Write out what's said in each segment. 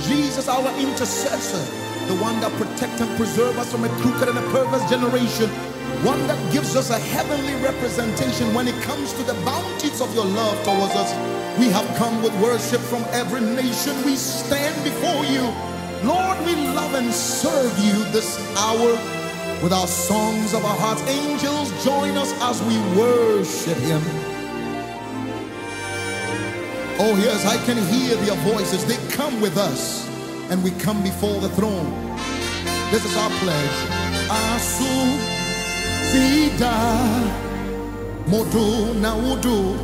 Jesus, our intercessor, the one that protects and preserves us from a crooked and a perverse generation, one that gives us a heavenly representation when it comes to the bounties of your love towards us. We have come with worship from every nation. We stand before you. Lord, we love and serve you this hour with our songs of our hearts. Angels, join us as we worship him. Oh yes, I can hear their voices. They come with us and we come before the throne. This is our pledge. Asu Zida Modu Naudu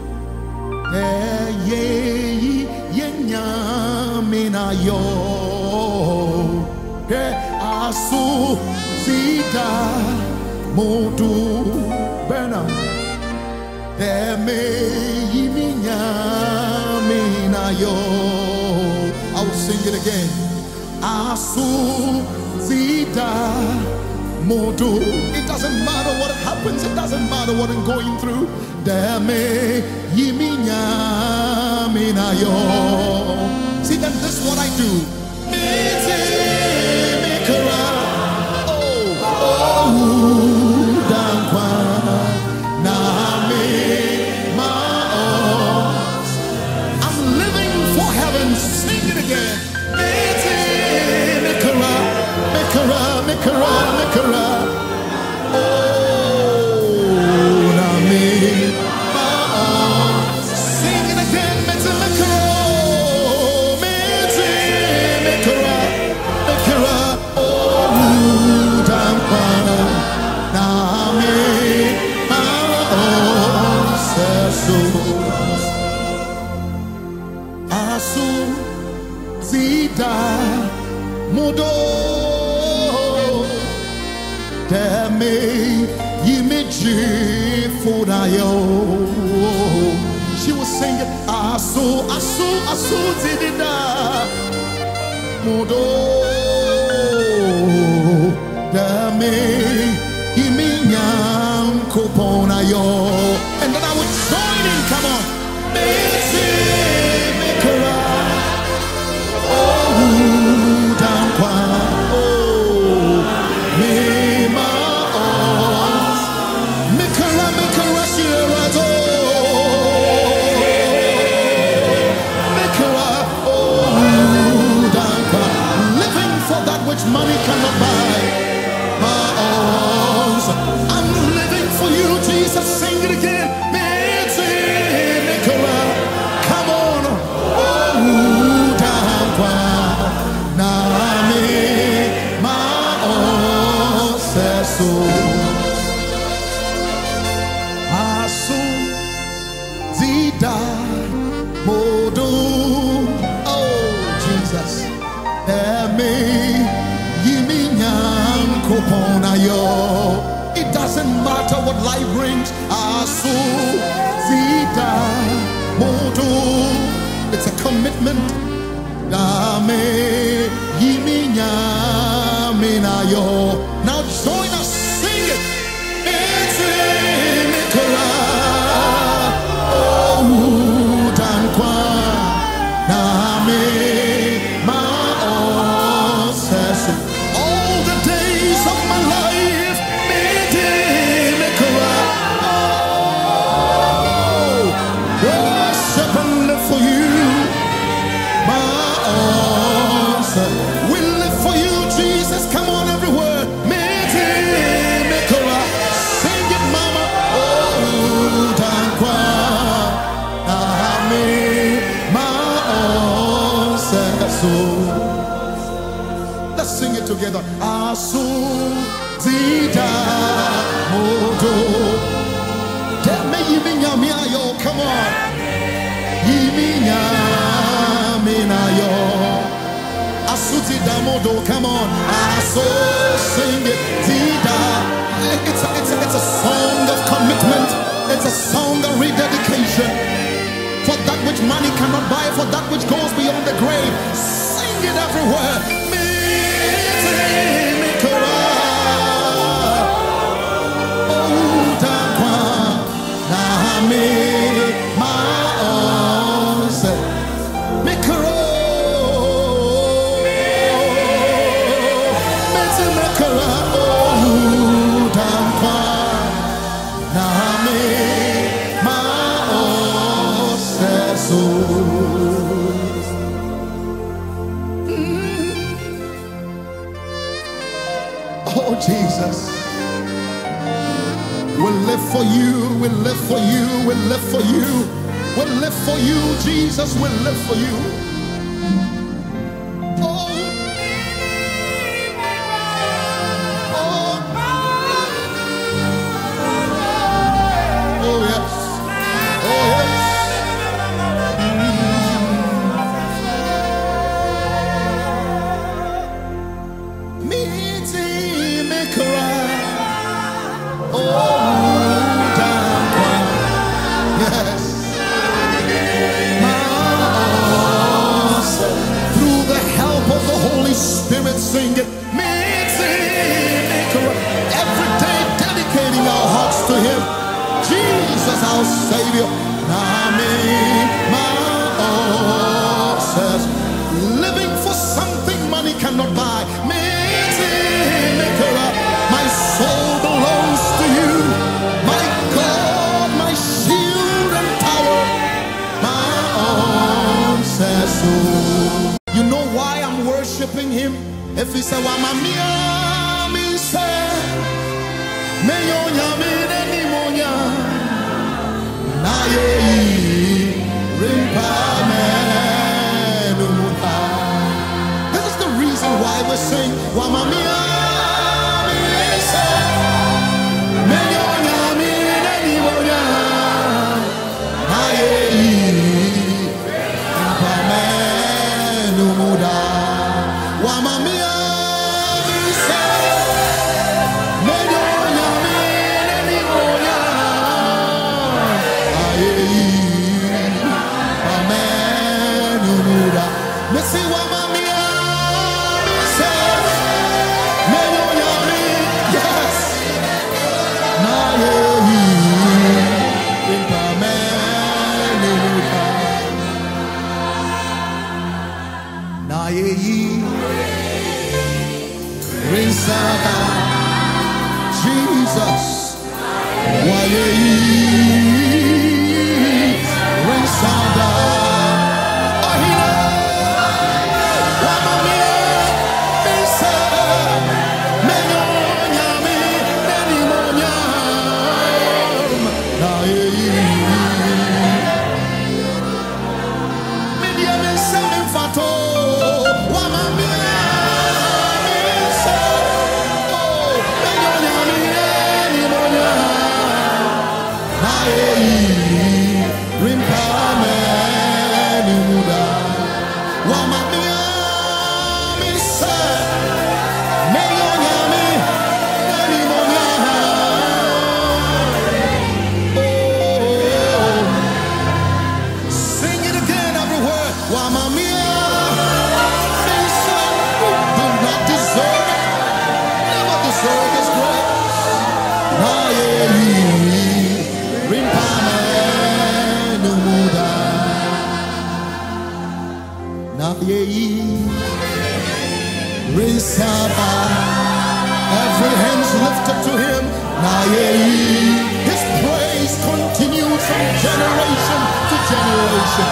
Ye Yenya Minayo Asu Zida Modu Bena I will sing it again. Asu Zida Modu. It doesn't matter what happens, it doesn't matter what I'm going through. See, then this is what I do. She was singing Asu, Asu, Asu Zidida Modo Dame Iminyam Kopona yo. And then I would join in, come on. Money cannot buy my arms. I'm living for you, Jesus. Sing it again. Come on. Oh, Jesus. It doesn't matter what life brings. It's a commitment. Now join us, sing it. Let's sing it together. Asu Zida Modo. Come on. Asu Zida Modo. Come on. Asu, sing it. Zida. It's a song of commitment. It's a song of rededication. For that which money cannot buy, for that which goes beyond the grave. Sing it everywhere. We live for you, we live for you, we live for you. We live for you, Jesus, we live for you. Oh, oh, oh yes, oh yes. Meeting me cry. Oh. Spirit sing it, every day dedicating our hearts to Him, Jesus our Savior. Says, living for something money cannot buy. My soul belongs to you, my God, my shield and tower. My own says so. You know why I'm worshiping Him? If He said, "Wamamia mi se, meyonya mi neni monya, na ye rimpa me numuta." This is the reason why we sing, "Wamamia mi se, meyonya mi neni monya, na ye rimpa me numuta." Wamamia. Jesus, why every hand's lifted to Him. His praise continues from generation to generation.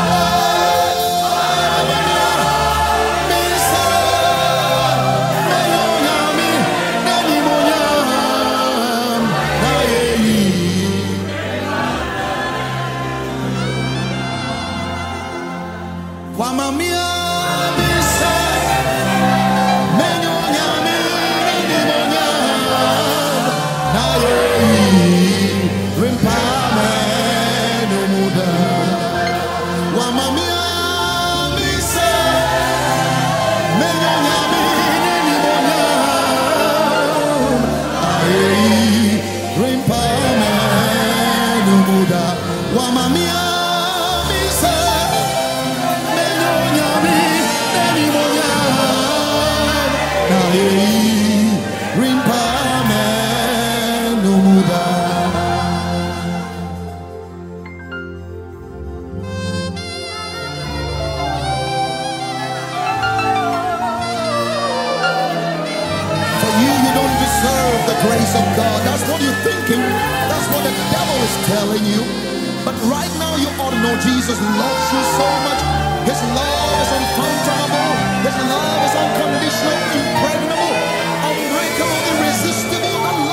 Grace of God. That's what you're thinking. That's what the devil is telling you. But right now you ought to know Jesus loves you so much. His love is unfathomable. His love is unconditional, impregnable, unbreakable, irresistible. The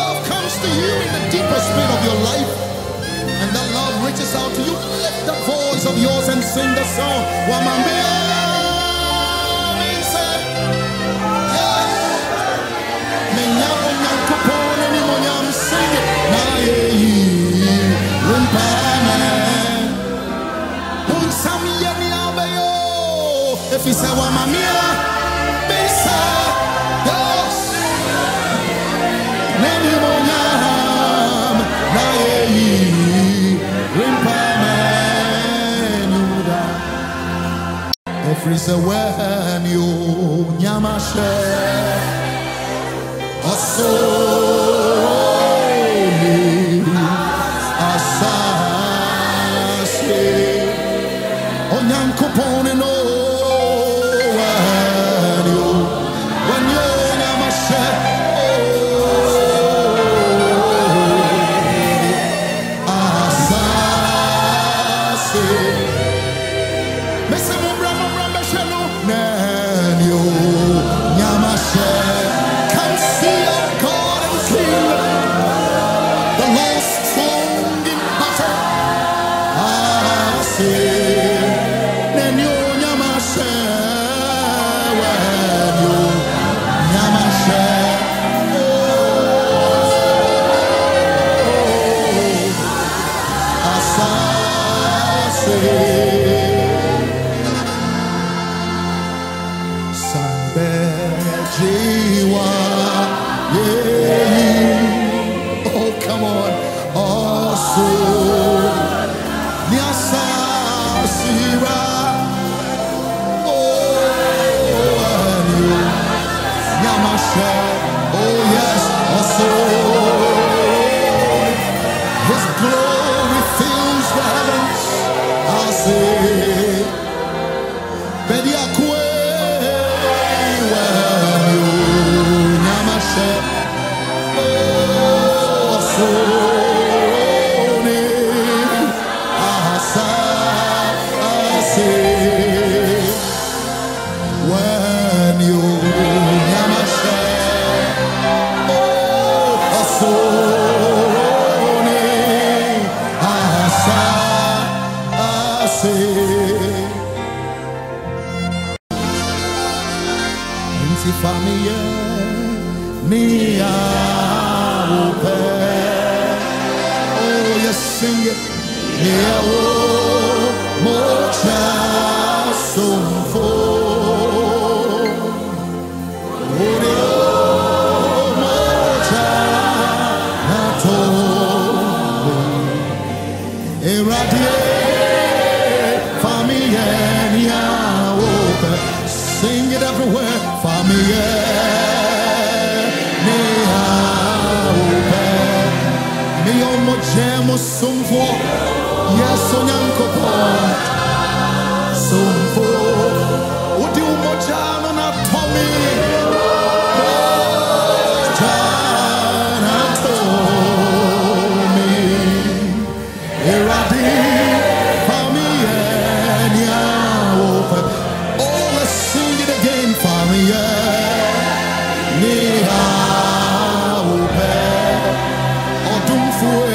reaches out to you, lift the voice of yours and sing the song. Sing it. If he said, Wamamia, Besa, yes, Nenimonyam, Nae, Rimpamenuda. If he said, when you Nyamashe, Osoni, Asase, Onyankopone no. Oh, come on. Also, Nyasa Sira. Oh yes, also His glory fills the heavens. I say, Bediakwe, when you Namashe, also when you famille mia ope. Oh yes, sing it. Mia o mocha sumfo. Odio mocha nato. Eradie famille mia ope. Sing it everywhere. Famille mia ope. Mio mojemo sumfo. Yes, onyankopo sumfo. Udi umojano na tomi. Mojana tomi. Eradi famille mia ope. Oh, let's sing it again, famille mia ope. Odumfue.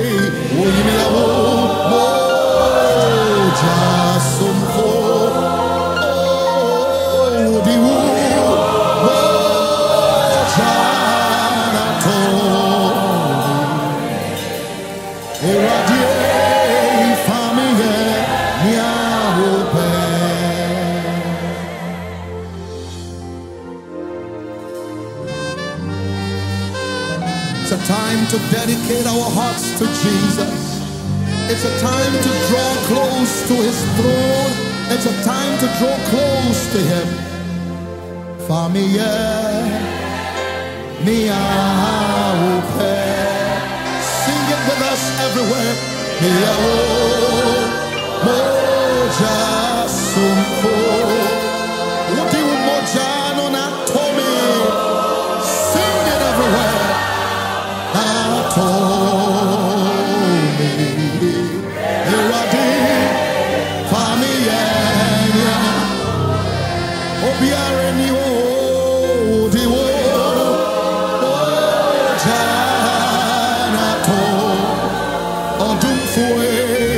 It's a time to dedicate our hearts to Jesus. It's a time to draw close to His throne. It's a time to draw close to Him. Famille mia ope. Sing it with us everywhere. Mia o moja sumfo. Udi umoja no na tomi. Sing it everywhere. Odumfue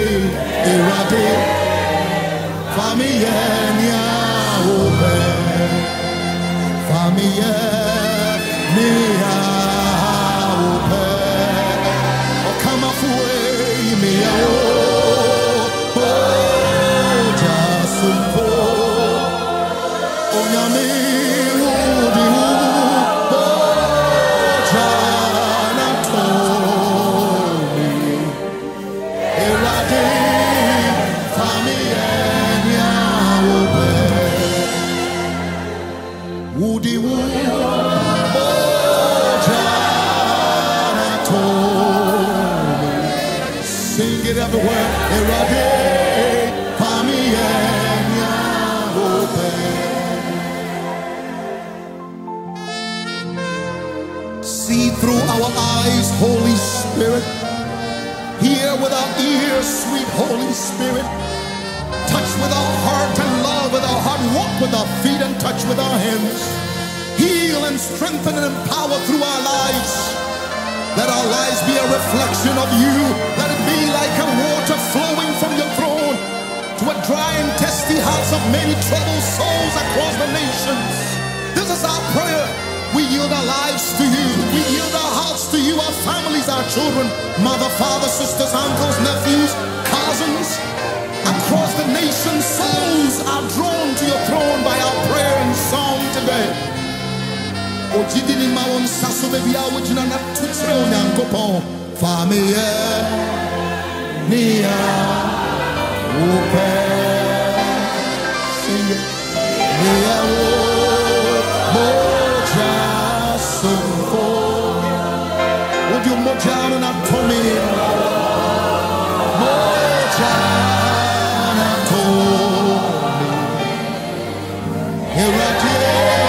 Sing it everywhere. See through our eyes, Holy Spirit. Hear with our ears, sweet Holy Spirit. Touch with our heart and love with our heart. Walk with our feet and touch with our hands. Heal and strengthen and empower through our lives. Let our lives be a reflection of you. Let it be like a water flowing from your throne to a dry and thirsty hearts of many troubled souls across the nations. This is our prayer. We yield our lives to you. We yield our hearts to you, our families, our children, mother, father, sisters, uncles, nephews, cousins. Across the nation, souls are drawn to your throne by our prayer and song today. Ojidini mawon saso bebi awo jina na tutre onyankopon fameye niya upe singe niya moja sumfo odi moja na tomi moja na tomi erati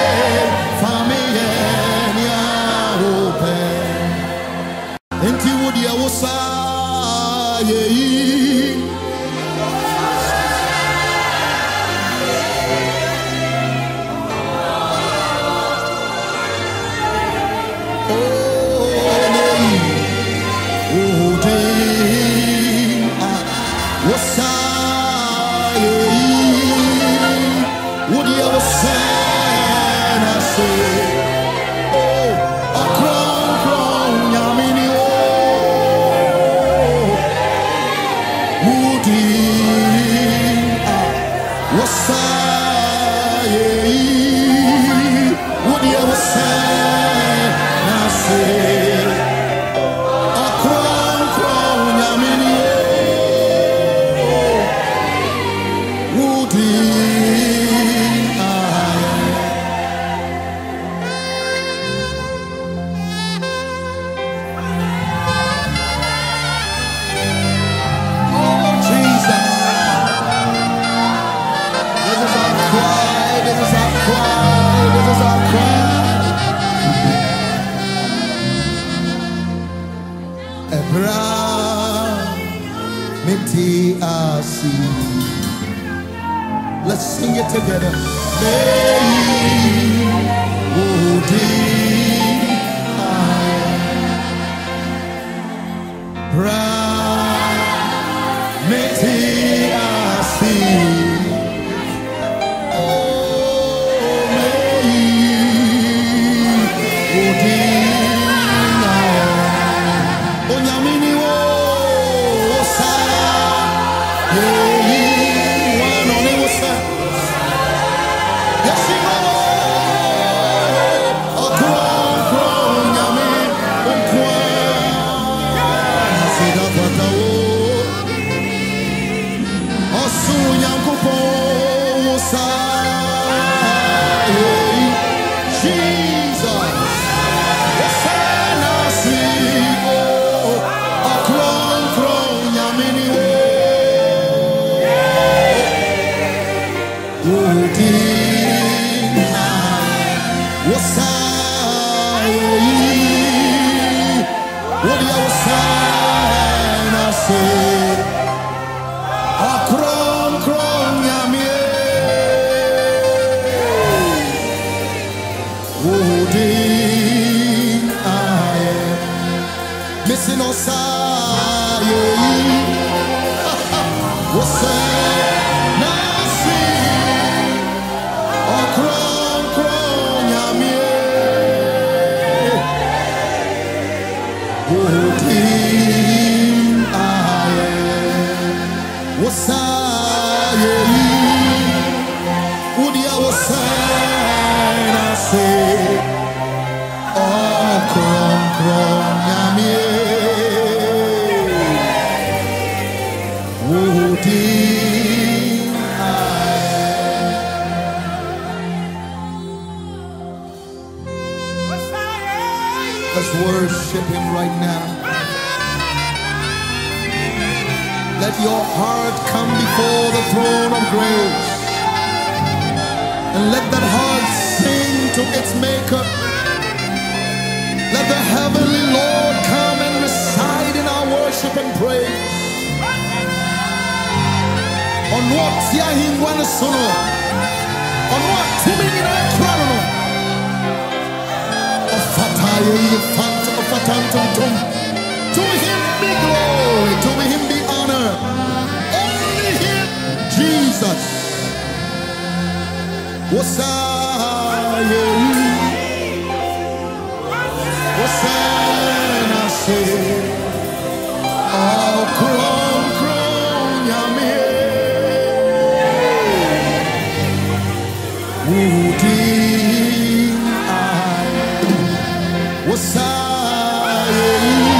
Let's sing it together. What's Udim aye wasaye udia wasana se krom krom nyamie Udim aye. Let's worship him right now. Let your heart come before the throne of grace, and let that heart sing to its maker. Let the heavenly Lord come and reside in our worship and praise. On what Tiahingwan Sono, on what Timina Crono, of Fataye, of Fatantum. To him be glory, to him be honor. Only him, Jesus. Wasaye, wasana se, oh kron kron yame, udim aye, wasaye.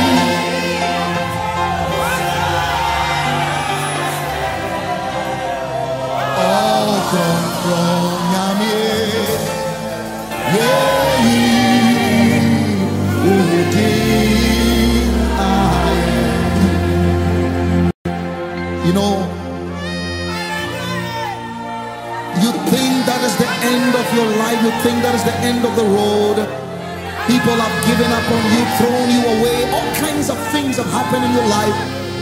From you know, you think that is the end of your life, you think that is the end of the road. People have given up on you, thrown you away, all kinds of things have happened in your life.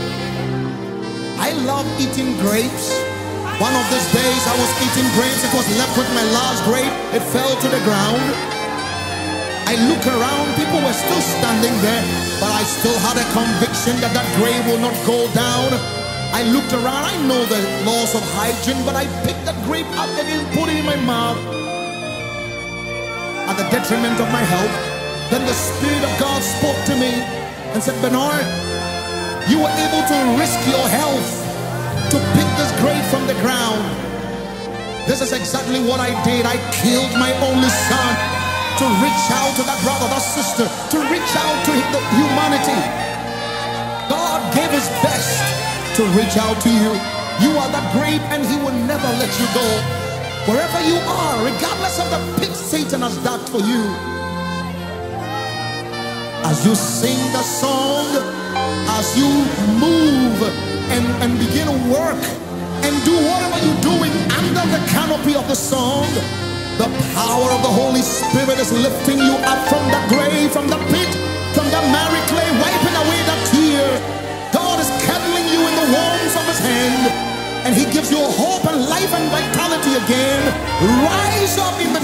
I love eating grapes. One of these days I was eating grapes, it was left with my last grape, it fell to the ground. I look around, people were still standing there, but I still had a conviction that that grape will not go down. I looked around, I know the laws of hygiene, but I picked that grape up and put it in my mouth at the detriment of my health. Then the Spirit of God spoke to me and said, Bernard, you were able to risk your health to pick this grape from the ground. This is exactly what I did. I killed my only son to reach out to that brother, that sister, to reach out to the humanity. God gave his best to reach out to you. You are that grape and he will never let you go. Wherever you are, regardless of the pit Satan has dug for you. As you sing the song, as you move and begin to work and do whatever you're doing under the canopy of the song, the power of the Holy Spirit is lifting you up from the grave, from the pit, from the miry clay, wiping away that tear. God is cuddling you in the warmth of his hand, and he gives you hope and life and vitality again. Rise up in the